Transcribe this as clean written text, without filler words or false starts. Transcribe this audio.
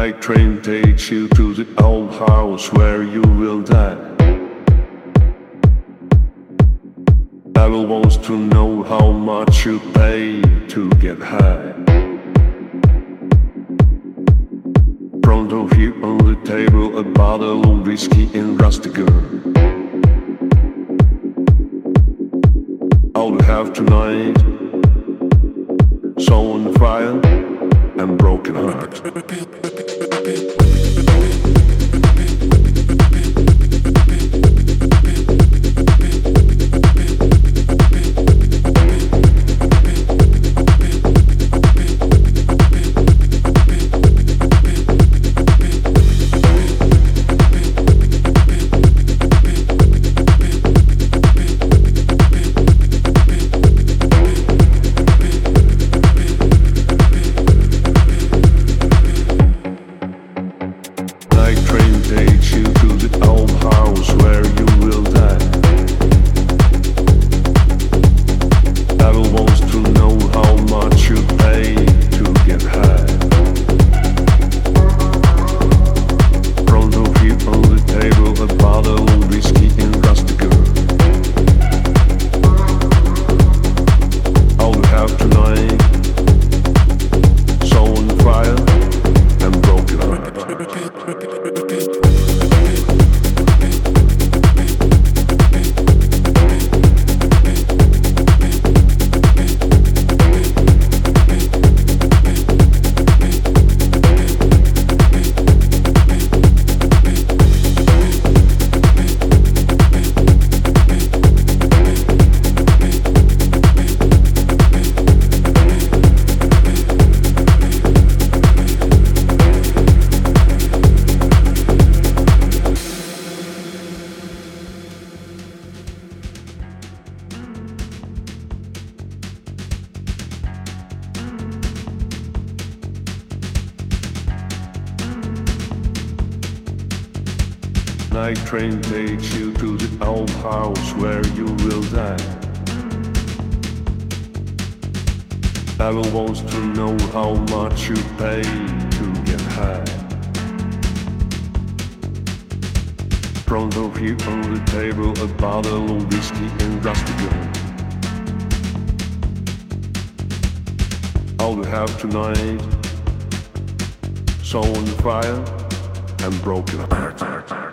Night train takes you to the old house where you will die. Devil wants to know how much you pay to get high. Front of you on the table a bottle of whiskey and rusty girl. All you have tonight, soul on fire and broken heart. Takes you to the old house where you will die. Devil wants to know how much you pay to get high. Front of you on the table a bottle of whiskey and rusty girl. All you have tonight, soul on fire and broken heart. Night train takes you to the old house where you will die. Devil wants to know how much you pay to get high. Front of you on the table a bottle of whiskey and rusty girl. All you have tonight, soul on fire and broken heart.